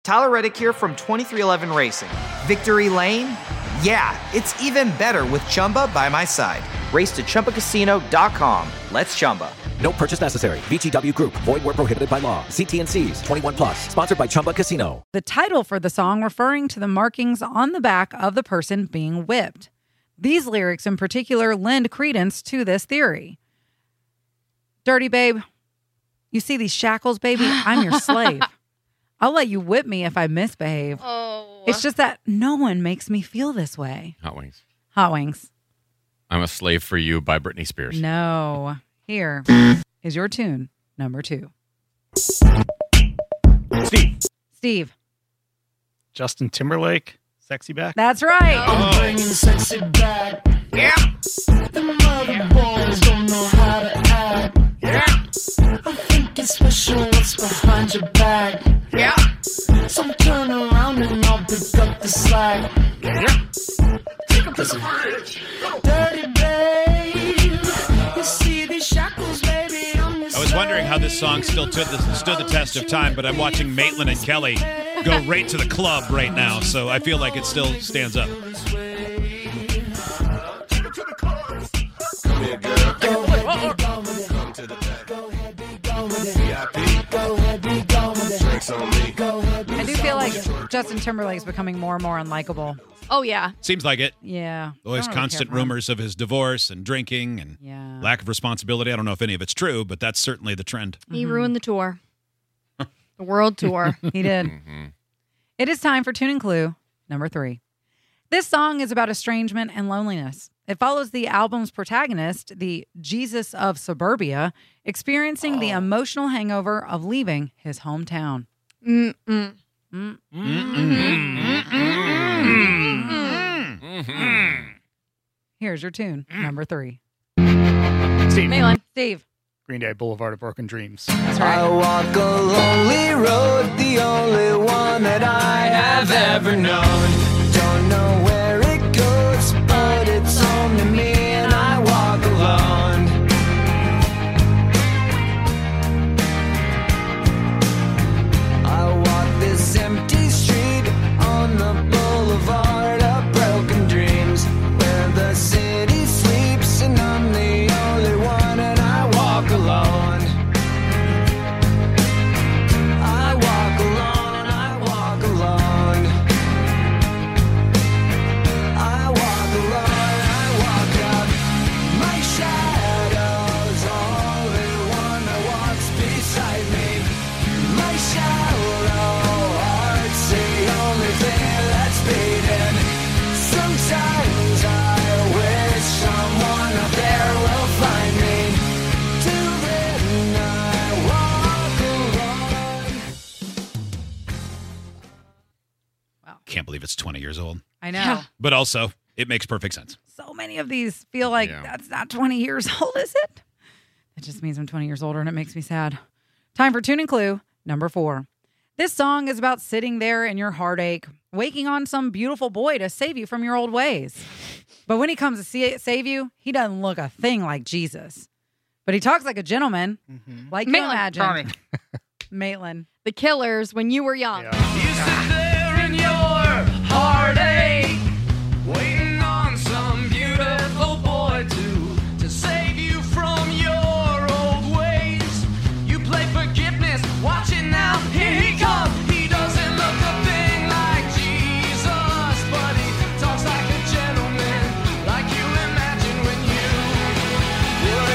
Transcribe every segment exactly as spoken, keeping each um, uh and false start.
Tyler Reddick here from twenty-three eleven Racing. Victory Lane? Yeah, it's even better with Chumba by my side. Race to Chumba Casino dot com. Let's Chumba. No purchase necessary. V G W Group. Void where prohibited by law. See T and C's. twenty-one plus. Sponsored by Chumba Casino. The title for the song referring to the markings on the back of the person being whipped. These lyrics in particular lend credence to this theory. Dirty babe, you see these shackles, baby? I'm your slave. I'll let you whip me if I misbehave. Oh. It's just that no one makes me feel this way. Hot Wings. Hot Wings. I'm a Slave for You by Britney Spears. No. Here is your tune, number two. Steve. Steve. Justin Timberlake. Sexy Back. That's right. I'm bringing sexy back. Yeah. The mother boys don't know how to act. Yeah. I think it's special what's behind your back. Yeah. So turn around and I'll pick up the slack. Yeah. Take up this bridge. Dirty babe. You see these shackles, baby. I'm your I was wondering how this song still stood the, stood the test of time, but I'm watching Maitland and Kelly go right to the club right now, so I feel like it still stands up. I do feel like Justin Timberlake's becoming more and more unlikable. Oh, yeah. Seems like it. Yeah. Always I don't really constant care for him. rumors of his divorce and drinking and Yeah. lack of responsibility. I don't know if any of it's true, but that's certainly the trend. He ruined the tour. The world tour. He did. Mm-hmm. It is time for Tune and Clue number three. This song is about estrangement and loneliness. It follows the album's protagonist, the Jesus of Suburbia, experiencing Oh. the emotional hangover of leaving his hometown. Mm-mm. Mm. Mm-hmm. Here's your tune, number three. Steve. Maitland. Steve. Green Day Boulevard of Broken Dreams. That's right. I walk a lonely road, the only one that I have ever known. Don't know where it goes, but it's home to me, and I walk alone. I walk this empty street on the boulevard of broken dreams, where the city sleeps, and I'm the only one, and I walk alone. I walk alone, I walk alone. I walk alone, I walk out. My shadow's only one that walks beside me. My shallow heart's the only thing that's beating. Sometimes I wish someone out there will find me. Till then I walk alone. Can't believe it's twenty years old. I know. Yeah. But also, it makes perfect sense. So many of these feel like Yeah. that's not twenty years old, is it? It just means I'm twenty years older and it makes me sad. Time for Tune and Clue number four. This song is about sitting there in your heartache, waking on some beautiful boy to save you from your old ways. But when he comes to see, save you, he doesn't look a thing like Jesus. But he talks like a gentleman, like you Maitland. imagine. Maitland. The Killers, When You Were Young. You sit there in your heartache, waiting on some beautiful boy to, to save you from your old ways. You play forgiveness, watch it now, here he comes. He doesn't look a thing like Jesus, but he talks like a gentleman, like you imagine when you were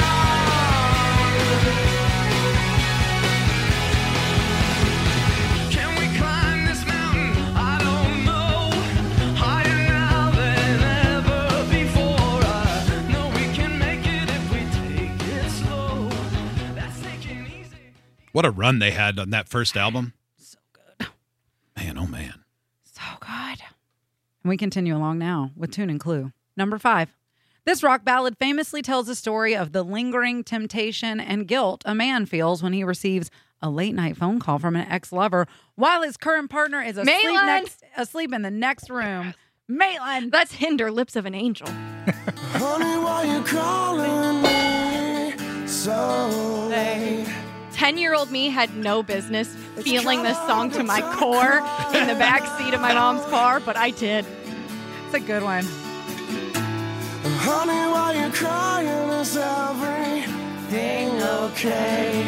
young. Can we climb this mountain? I don't know. Higher now than ever before. I know we can make it if we take it slow. That's taking easy. What a run they had on that first album. So good. Man, oh man. So good. And we continue along now with Tune and Clue number five. This rock ballad famously tells the story of the lingering temptation and guilt a man feels when he receives a late night phone call from an ex-lover while his current partner is asleep, Maitland! next, asleep in the next room. Maitland. That's Hinder, Lips of an Angel. Honey, why you calling me so late? ten-year-old me had no business feeling this song to my core in the back seat of my mom's car, but I did. It's a good one. Honey, why you crying? Is everything okay?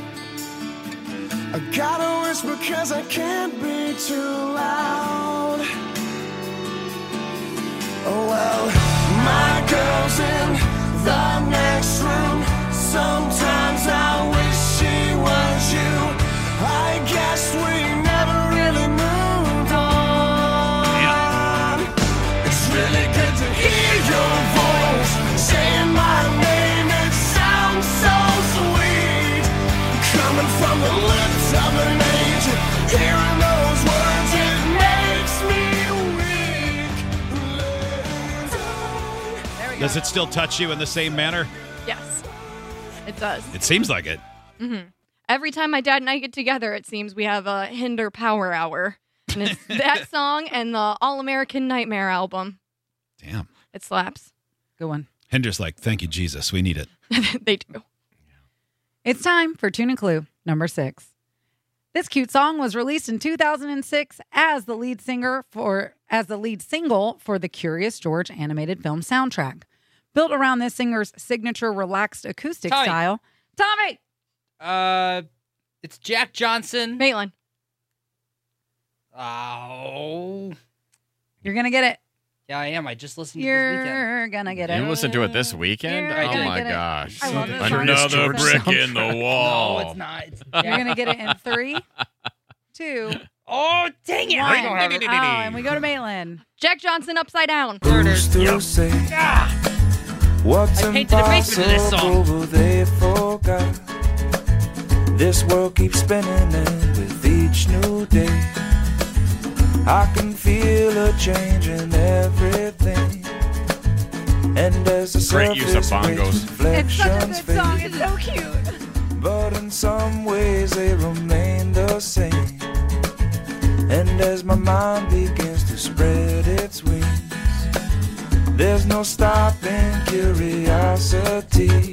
I gotta whisper cause I can't be too loud. Oh well, my girl's in the next room. Sometimes I wish she was you. I guess we never really moved on. It's really good to hear your voice saying my name. It sounds so sweet, coming from the lips of an angel. Hearing those words, it makes me weak. Does it still touch you in the same manner? Yes, it does. It seems like it. Mm-hmm. Every time my dad and I get together, it seems we have a Hinder Power Hour. And it's that song and the All-American Nightmare album. Damn. It slaps. Good one. Hinder's like, thank you, Jesus. We need it. They do. It's time for Tune and Clue number six. This cute song was released in two thousand six as the lead singer for as the lead single for the Curious George animated film soundtrack. Built around this singer's signature relaxed acoustic Tommy. style. Tommy! Uh, it's Jack Johnson. Maitland. Oh. You're going to get it. Yeah, I am. I just listened to this weekend. You're going to get it. You listened to it this weekend? You're Oh gonna my get it. gosh. I love this song. Another brick in the wall. No, it's not. It's You're Jack- going to get it in three, two, Oh, dang it. one. I don't have it. Oh, and we go to Maitland. Jack Johnson, Upside Down. There it is. To say what's I painted a basement to this song. impossible they forgot. This world keeps spinning and with each new day I can feel a change in everything. And as the Great use of surface bongos. It's such a reflections good song. fade, It's so cute. but in some ways they remain the same. And as my mind begins to spread its wings, there's no stopping curiosity.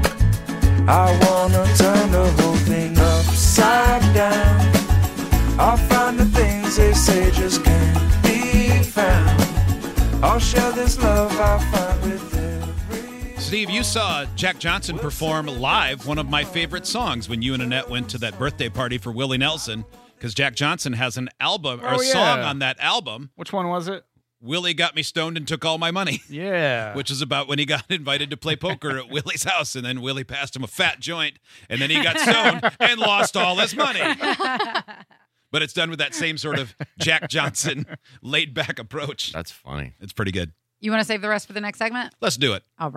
I wanna turn the whole thing upside down. I'll find the things they say just can't be found. I'll share this love I find with every... Steve, you saw Jack Johnson perform live one of my favorite songs when you and Annette went to that birthday party for Willie Nelson, because Jack Johnson has an album or Oh, a yeah. song on that album. Which one was it? Willie Got Me Stoned and Took All My Money. Yeah. Which is about when he got invited to play poker at Willie's house, and then Willie passed him a fat joint, and then he got stoned and lost all his money. But it's done with that same sort of Jack Johnson laid-back approach. That's funny. It's pretty good. You want to save the rest for the next segment? Let's do it. All right.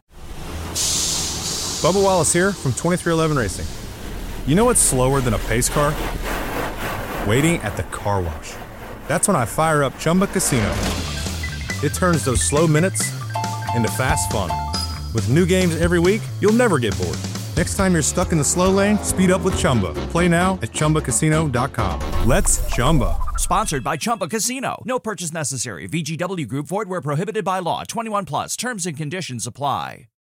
Bubba Wallace here from twenty-three eleven Racing. You know what's slower than a pace car? Waiting at the car wash. That's when I fire up Chumba Casino. It turns those slow minutes into fast fun. With new games every week, you'll never get bored. Next time you're stuck in the slow lane, speed up with Chumba. Play now at Chumba Casino dot com. Let's Chumba. Sponsored by Chumba Casino. No purchase necessary. V G W Group. Void where prohibited by law. twenty-one plus. Terms and conditions apply.